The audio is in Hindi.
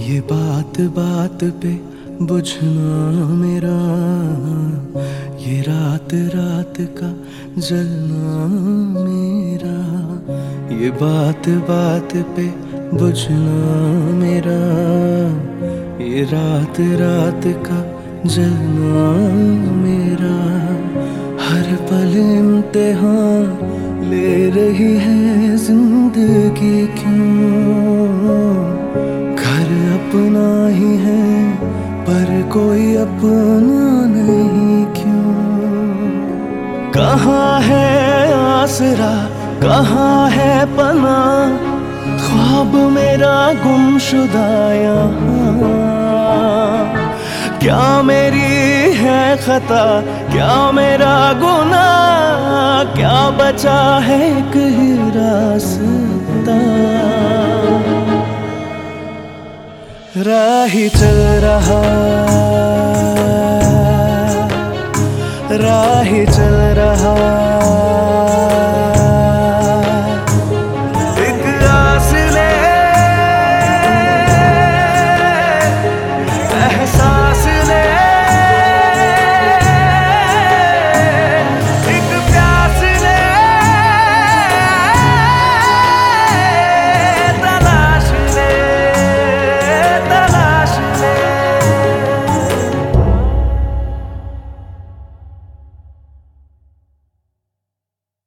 ये बात बात पे बुझना मेरा, ये रात रात का जलना मेरा, ये बात बात पे बुझना मेरा, ये रात रात का जलना मेरा। हर पल इम्तिहान ले रही है जिंदगी क्यों, घर अपना ही है पर कोई अपना नहीं क्यों। कहाँ है आसरा, कहाँ है पना, ख्वाब मेरा गुमशुदा यहाँ। क्या मेरी है खता, क्या मेरा गुनाह, क्या बचा है एक ही रास्ता। राही चल रहा, राही चल रहा।